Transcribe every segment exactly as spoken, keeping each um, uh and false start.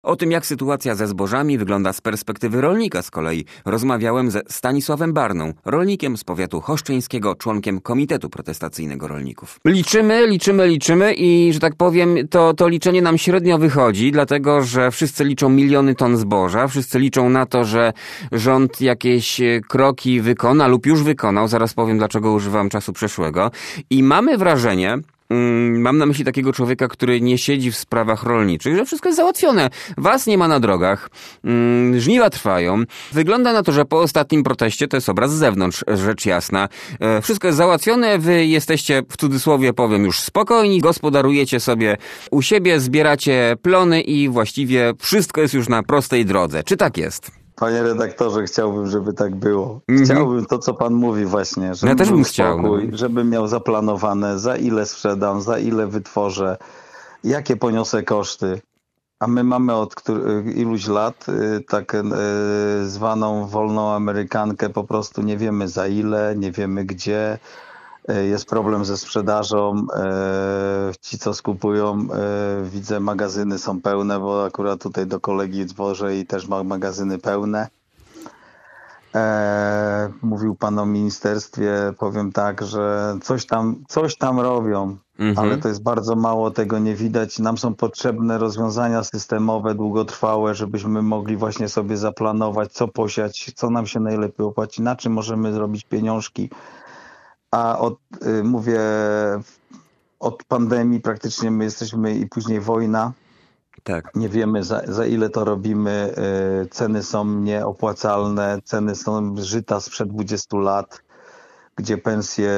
O tym, jak sytuacja ze zbożami wygląda z perspektywy rolnika z kolei, rozmawiałem ze Stanisławem Barną, rolnikiem z powiatu choszczyńskiego, członkiem Komitetu Protestacyjnego Rolników. Liczymy, liczymy, liczymy i, że tak powiem, to, to liczenie nam średnio wychodzi, dlatego, że wszyscy liczą miliony ton zboża, wszyscy liczą na to, że rząd jakieś kroki wykona lub już wykonał, zaraz powiem, dlaczego używam czasu przeszłego, i mamy wrażenie, mam na myśli takiego człowieka, który nie siedzi w sprawach rolniczych, że wszystko jest załatwione. Was nie ma na drogach, żniwa trwają. Wygląda na to, że po ostatnim proteście, to jest obraz z zewnątrz, rzecz jasna, wszystko jest załatwione, wy jesteście, w cudzysłowie powiem, już spokojni, gospodarujecie sobie u siebie, zbieracie plony i właściwie wszystko jest już na prostej drodze. Czy tak jest? Panie redaktorze, chciałbym, żeby tak było. Mhm. Chciałbym to, co pan mówi właśnie, żeby ja też bym był chciał, spokój, no. Żebym miał zaplanowane, za ile sprzedam, za ile wytworzę, jakie poniosę koszty. A my mamy od który, iluś lat y, tak y, zwaną wolną Amerykankę, po prostu nie wiemy za ile, nie wiemy gdzie. Jest problem ze sprzedażą, ci co skupują, widzę magazyny są pełne, bo akurat tutaj do kolegi dworzę i też ma magazyny pełne. Mówił pan o ministerstwie, powiem tak, że coś tam, coś tam robią, mhm. ale to jest bardzo mało, tego nie widać. Nam są potrzebne rozwiązania systemowe, długotrwałe, żebyśmy mogli właśnie sobie zaplanować, co posiać, co nam się najlepiej opłaci, na czym możemy zrobić pieniążki. A od, y, mówię, od pandemii praktycznie my jesteśmy i później wojna. Tak. Nie wiemy za, za ile to robimy. Y, ceny są nieopłacalne. Ceny są żyta sprzed dwudziestu lat, gdzie pensje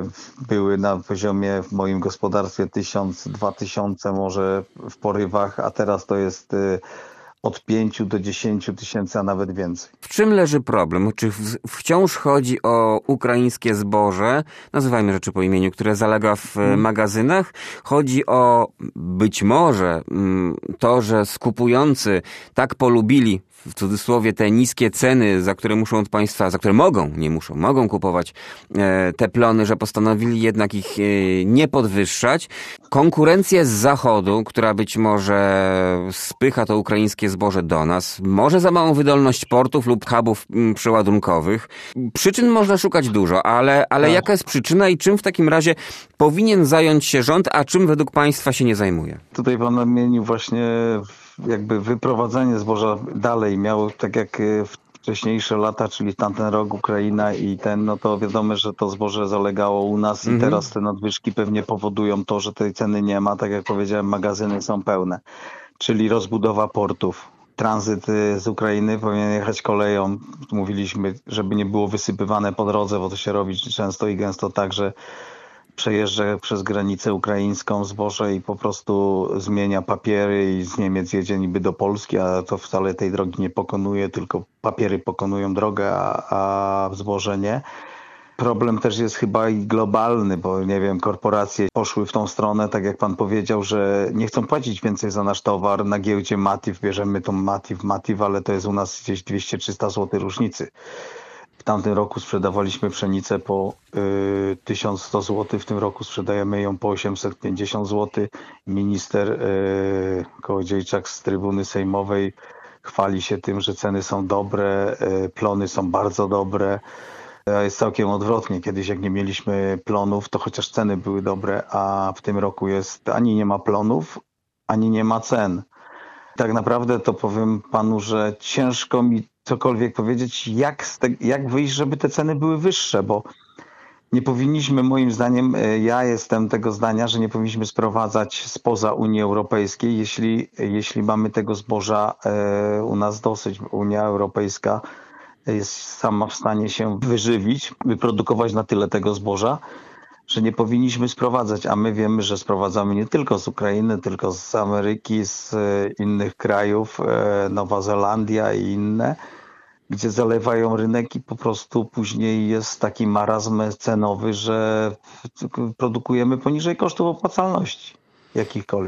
były na poziomie w moim gospodarstwie tysiąc, dwa tysiące może w porywach, a teraz to jest y, od pięciu do dziesięciu tysięcy, a nawet więcej. W czym leży problem? Czy w, wciąż chodzi o ukraińskie zboże, nazywajmy rzeczy po imieniu, które zalega w hmm. magazynach? Chodzi o być może to, że skupujący tak polubili, w cudzysłowie, te niskie ceny, za które muszą od państwa, za które mogą, nie muszą, mogą kupować e, te plony, że postanowili jednak ich e, nie podwyższać. Konkurencję z zachodu, która być może spycha to ukraińskie zboże do nas, może za małą wydolność portów lub hubów m, przeładunkowych. Przyczyn można szukać dużo, ale, ale tak. Jaka jest przyczyna i czym w takim razie powinien zająć się rząd, a czym według państwa się nie zajmuje? Tutaj pan nadmienił właśnie jakby wyprowadzenie zboża dalej miało, tak jak wcześniejsze lata, czyli tamten rok Ukraina i ten, no to wiadomo, że to zboże zalegało u nas mhm. i teraz te nadwyżki pewnie powodują to, że tej ceny nie ma. Tak jak powiedziałem, magazyny są pełne, czyli rozbudowa portów. Tranzyt z Ukrainy powinien jechać koleją. Mówiliśmy, żeby nie było wysypywane po drodze, bo to się robi często i gęsto tak, że przejeżdża przez granicę ukraińską zboże i po prostu zmienia papiery i z Niemiec jedzie niby do Polski, a to wcale tej drogi nie pokonuje, tylko papiery pokonują drogę, a, a zboże nie. Problem też jest chyba i globalny, bo nie wiem, korporacje poszły w tą stronę, tak jak pan powiedział, że nie chcą płacić więcej za nasz towar. Na giełdzie Matif, bierzemy tą Matif, Matif, ale to jest u nas gdzieś dwieście trzysta złotych różnicy. W tamtym roku sprzedawaliśmy pszenicę po y, tysiąc sto złotych, w tym roku sprzedajemy ją po osiemset pięćdziesiąt złotych. Minister y, Kołodziejczak z trybuny sejmowej chwali się tym, że ceny są dobre, y, plony są bardzo dobre. A jest całkiem odwrotnie. Kiedyś jak nie mieliśmy plonów, to chociaż ceny były dobre, a w tym roku jest ani nie ma plonów, ani nie ma cen. Tak naprawdę to powiem panu, że ciężko mi cokolwiek powiedzieć, jak, te, jak wyjść, żeby te ceny były wyższe, bo nie powinniśmy, moim zdaniem, ja jestem tego zdania, że nie powinniśmy sprowadzać spoza Unii Europejskiej, jeśli, jeśli mamy tego zboża e, u nas dosyć. Unia Europejska jest sama w stanie się wyżywić, wyprodukować na tyle tego zboża, że nie powinniśmy sprowadzać, a my wiemy, że sprowadzamy nie tylko z Ukrainy, tylko z Ameryki, z innych krajów, Nowa Zelandia i inne, gdzie zalewają rynek i po prostu później jest taki marazm cenowy, że produkujemy poniżej kosztów opłacalności jakichkolwiek.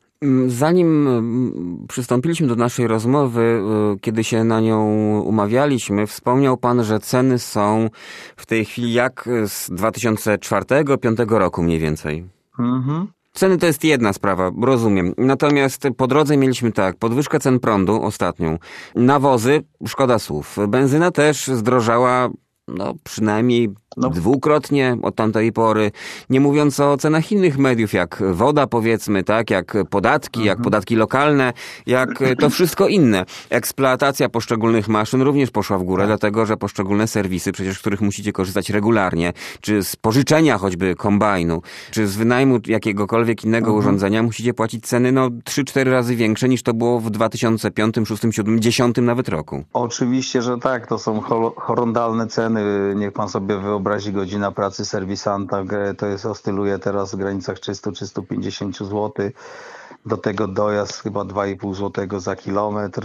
Zanim przystąpiliśmy do naszej rozmowy, kiedy się na nią umawialiśmy, wspomniał pan, że ceny są w tej chwili jak z dwa tysiące czwartego do dwa tysiące piątego roku mniej więcej. Mhm. Ceny to jest jedna sprawa, rozumiem. Natomiast po drodze mieliśmy tak, podwyżkę cen prądu ostatnią. Nawozy, szkoda słów. Benzyna też zdrożała, no przynajmniej no. dwukrotnie od tamtej pory. Nie mówiąc o cenach innych mediów, jak woda powiedzmy, tak, jak podatki, mhm. jak podatki lokalne, jak to wszystko inne. Eksploatacja poszczególnych maszyn również poszła w górę, tak. dlatego że poszczególne serwisy, przecież z których musicie korzystać regularnie, czy z pożyczenia choćby kombajnu, czy z wynajmu jakiegokolwiek innego mhm. urządzenia, musicie płacić ceny no trzy cztery razy większe niż to było w dwa tysiące piątym, szóstym, siódmym, dziesiątym nawet roku. Oczywiście, że tak. To są horrendalne ceny. Niech pan sobie wyobrazi godzina pracy serwisanta. To jest oscyluje teraz w granicach trzysta do trzystu pięćdziesięciu złotych. Do tego dojazd chyba dwa i pół złotego za kilometr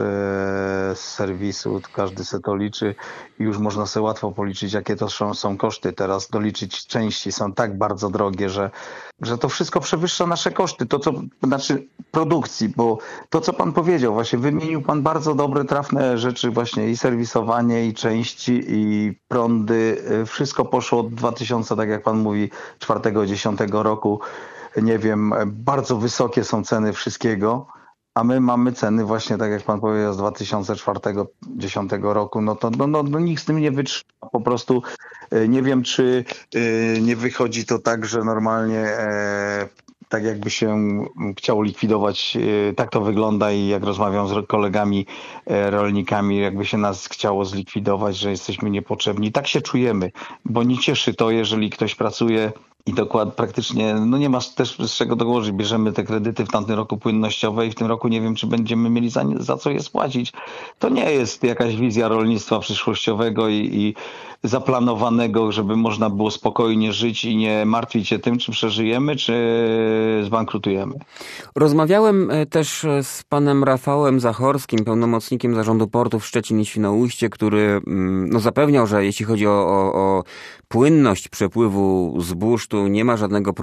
z serwisu. Każdy se to liczy i już można sobie łatwo policzyć, jakie to są, są koszty. Teraz doliczyć części są tak bardzo drogie, że, że to wszystko przewyższa nasze koszty. To co, znaczy produkcji, bo to co pan powiedział, właśnie wymienił pan bardzo dobre, trafne rzeczy, właśnie i serwisowanie, i części, i prądy. Wszystko poszło od dwa tysiące, tak jak pan mówi, czwartego, dziesiątego roku. Nie wiem, bardzo wysokie są ceny wszystkiego, a my mamy ceny właśnie, tak jak pan powiedział, z dwa tysiące czwartego, dziesiątego roku, no to no, no, no nikt z tym nie wytrzyma. Po prostu nie wiem, czy nie wychodzi to tak, że normalnie e, tak jakby się chciało likwidować, tak to wygląda i jak rozmawiam z kolegami rolnikami, jakby się nas chciało zlikwidować, że jesteśmy niepotrzebni. Tak się czujemy, bo nie cieszy to, jeżeli ktoś pracuje i dokładnie praktycznie, no nie masz też z czego dołożyć. Bierzemy te kredyty w tamtym roku płynnościowe i w tym roku nie wiem, czy będziemy mieli za, za co je spłacić. To nie jest jakaś wizja rolnictwa przyszłościowego i, i zaplanowanego, żeby można było spokojnie żyć i nie martwić się tym, czy przeżyjemy, czy zbankrutujemy. Rozmawiałem też z panem Rafałem Zachorskim, pełnomocnikiem Zarządu Portów Szczecin i Świnoujście, który no, zapewniał, że jeśli chodzi o, o, o płynność przepływu zbóż, tu nie ma żadnego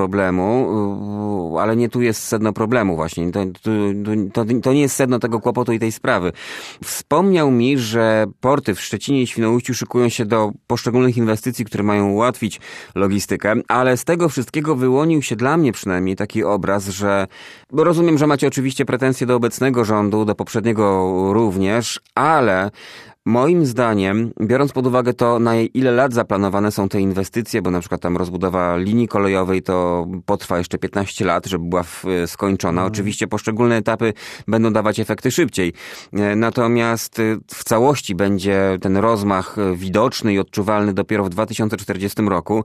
problemu, ale nie tu jest sedno problemu właśnie. To, to, to, to nie jest sedno tego kłopotu i tej sprawy. Wspomniał mi, że porty w Szczecinie i Świnoujściu szykują się do poszczególnych inwestycji, które mają ułatwić logistykę, ale z tego wszystkiego wyłonił się dla mnie przynajmniej taki obraz, że bo rozumiem, że macie oczywiście pretensje do obecnego rządu, do poprzedniego również, ale moim zdaniem, biorąc pod uwagę to, na ile lat zaplanowane są te inwestycje, bo na przykład tam rozbudowa linii kolejowej to potrwa jeszcze piętnaście lat, żeby była w, skończona. Mm. Oczywiście poszczególne etapy będą dawać efekty szybciej. Natomiast w całości będzie ten rozmach widoczny i odczuwalny dopiero w dwa tysiące czterdziestym roku.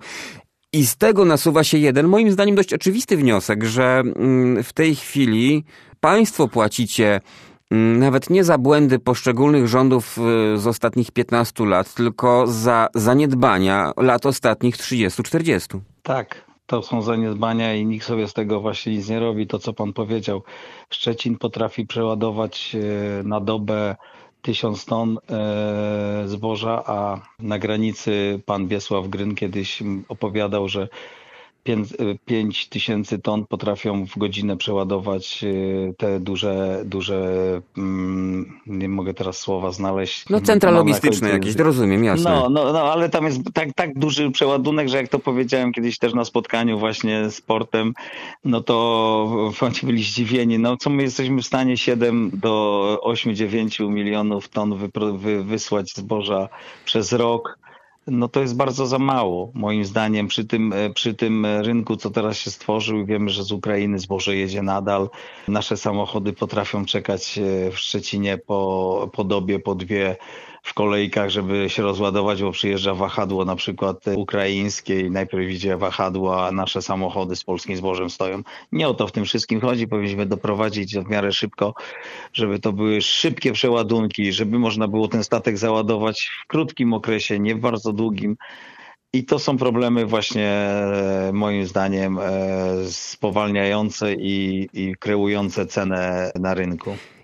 I z tego nasuwa się jeden, moim zdaniem, dość oczywisty wniosek, że w tej chwili państwo płacicie nawet nie za błędy poszczególnych rządów z ostatnich piętnastu lat, tylko za zaniedbania lat ostatnich trzydziestu czterdziestu. Tak, to są zaniedbania i nikt sobie z tego właśnie nic nie robi. To, co pan powiedział, Szczecin potrafi przeładować na dobę tysiąc ton e, zboża, a na granicy pan Wiesław Gryn kiedyś opowiadał, że pięć tysięcy ton potrafią w godzinę przeładować te duże, duże, nie mogę teraz słowa znaleźć. No centra logistyczne jakieś, to rozumiem, jasne. No, no, no, ale tam jest tak, tak duży przeładunek, że jak to powiedziałem kiedyś też na spotkaniu właśnie z portem, no to oni byli zdziwieni. No co my jesteśmy w stanie siedem do ośmiu dziewięciu milionów ton wypro- wy- wysłać zboża przez rok. No to jest bardzo za mało, moim zdaniem, przy tym, przy tym rynku, co teraz się stworzył. Wiemy, że z Ukrainy zboże jedzie nadal. Nasze samochody potrafią czekać w Szczecinie po, po dobie, po dwie w kolejkach, żeby się rozładować, bo przyjeżdża wahadło na przykład ukraińskie i najpierw idzie wahadło, a nasze samochody z polskim zbożem stoją. Nie o to w tym wszystkim chodzi. Powinniśmy doprowadzić w miarę szybko, żeby to były szybkie przeładunki, żeby można było ten statek załadować w krótkim okresie, nie w bardzo długim. I to są problemy właśnie moim zdaniem spowalniające i, i kreujące cenę na rynku.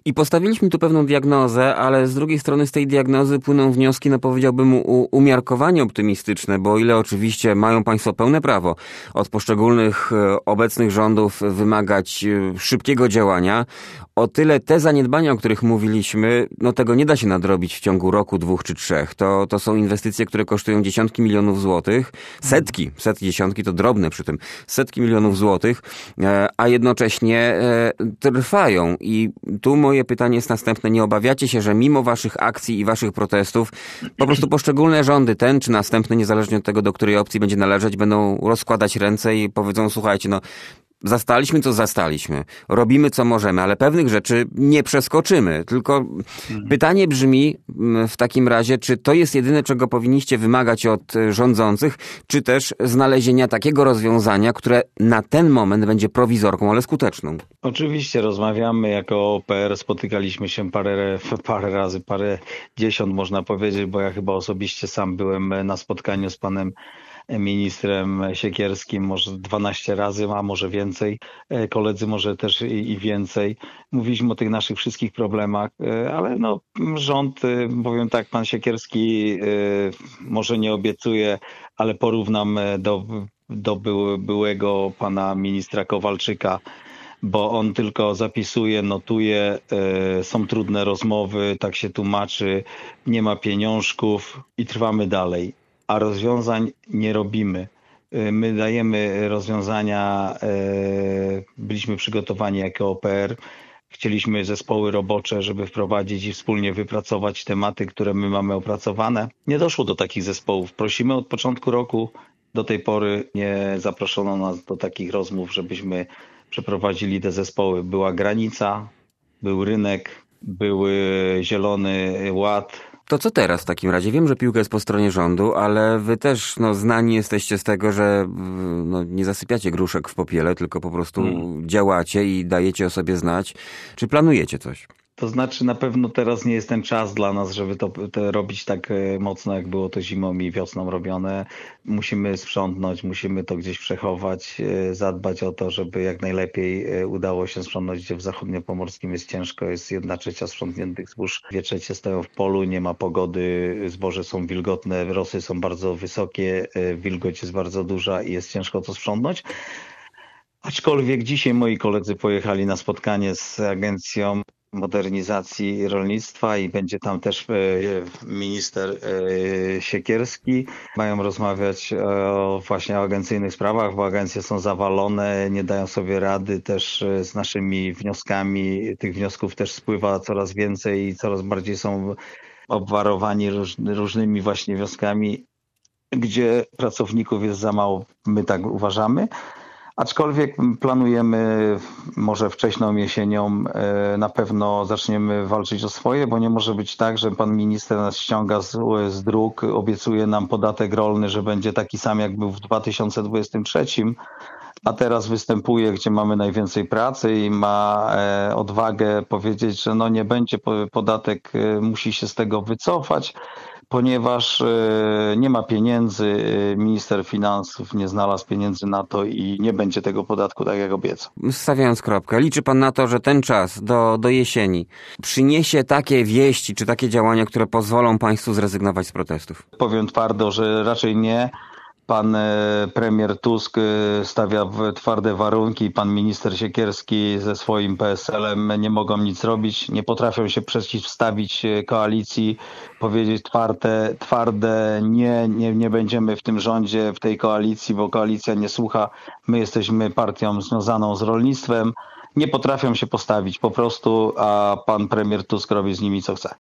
I postawiliśmy tu pewną diagnozę, ale z drugiej strony z tej diagnozy płyną wnioski, no powiedziałbym, u, umiarkowanie optymistyczne, bo o ile oczywiście mają państwo pełne prawo od poszczególnych obecnych rządów wymagać szybkiego działania, o tyle te zaniedbania, o których mówiliśmy, no tego nie da się nadrobić w ciągu roku, dwóch czy trzech. To, to są inwestycje, które kosztują dziesiątki milionów złotych, setki, setki, dziesiątki to drobne przy tym, setki milionów złotych, a jednocześnie trwają. I tu moje pytanie jest następne. Nie obawiacie się, że mimo waszych akcji i waszych protestów po prostu poszczególne rządy, ten czy następny, niezależnie od tego, do której opcji będzie należeć, będą rozkładać ręce i powiedzą, słuchajcie, no zastaliśmy, co zastaliśmy. Robimy, co możemy, ale pewnych rzeczy nie przeskoczymy. Tylko hmm. pytanie brzmi w takim razie, czy to jest jedyne, czego powinniście wymagać od rządzących, czy też znalezienia takiego rozwiązania, które na ten moment będzie prowizorką, ale skuteczną? Oczywiście rozmawiamy jako O P R, spotykaliśmy się parę, parę razy, parę dziesiąt można powiedzieć, bo ja chyba osobiście sam byłem na spotkaniu z panem ministrem Siekierskim może dwanaście razy, a może więcej. Koledzy może też i więcej. Mówiliśmy o tych naszych wszystkich problemach, ale no rząd, powiem tak, pan Siekierski może nie obiecuje, ale porównam do, do byłego pana ministra Kowalczyka, bo on tylko zapisuje, notuje, są trudne rozmowy, tak się tłumaczy, nie ma pieniążków i trwamy dalej. A rozwiązań nie robimy. My dajemy rozwiązania, byliśmy przygotowani jako O P R, chcieliśmy zespoły robocze, żeby wprowadzić i wspólnie wypracować tematy, które my mamy opracowane. Nie doszło do takich zespołów. Prosimy od początku roku, do tej pory nie zaproszono nas do takich rozmów, żebyśmy przeprowadzili te zespoły. Była granica, był rynek, były Zielony Ład. To co teraz w takim razie? Wiem, że piłka jest po stronie rządu, ale wy też no, znani jesteście z tego, że no, nie zasypiacie gruszek w popiele, tylko po prostu hmm. działacie i dajecie o sobie znać. Czy planujecie coś? To znaczy na pewno teraz nie jest ten czas dla nas, żeby to, to robić tak mocno, jak było to zimą i wiosną robione. Musimy sprzątnąć, musimy to gdzieś przechować, zadbać o to, żeby jak najlepiej udało się sprzątnąć, gdzie w zachodniopomorskim jest ciężko, jest jedna trzecia sprzątniętych zbóż, dwie trzecie stoją w polu, nie ma pogody, zboże są wilgotne, rosy są bardzo wysokie, wilgoć jest bardzo duża i jest ciężko to sprzątnąć. Aczkolwiek dzisiaj moi koledzy pojechali na spotkanie z Agencją Modernizacji Rolnictwa i będzie tam też minister Siekierski. Mają rozmawiać o właśnie o agencyjnych sprawach, bo agencje są zawalone, nie dają sobie rady też z naszymi wnioskami. Tych wniosków też spływa coraz więcej i coraz bardziej są obwarowani róż, różnymi właśnie wnioskami, gdzie pracowników jest za mało, my tak uważamy. Aczkolwiek planujemy może wcześną jesienią na pewno zaczniemy walczyć o swoje, bo nie może być tak, że pan minister nas ściąga z, z dróg, obiecuje nam podatek rolny, że będzie taki sam jak był w dwa tysiące dwudziestym trzecim, a teraz występuje, gdzie mamy najwięcej pracy i ma odwagę powiedzieć, że no nie będzie podatek, musi się z tego wycofać, ponieważ nie ma pieniędzy, minister finansów nie znalazł pieniędzy na to i nie będzie tego podatku tak jak obiecał. Stawiając kropkę, liczy pan na to, że ten czas do, do jesieni przyniesie takie wieści czy takie działania, które pozwolą państwu zrezygnować z protestów? Powiem twardo, że raczej nie. Pan premier Tusk stawia twarde warunki, pan minister Siekierski ze swoim P S L-em nie mogą nic robić, nie potrafią się przeciwstawić koalicji, powiedzieć twarde, twarde nie, nie, nie będziemy w tym rządzie, w tej koalicji, bo koalicja nie słucha, my jesteśmy partią związaną z rolnictwem. Nie potrafią się postawić po prostu, a pan premier Tusk robi z nimi co chce.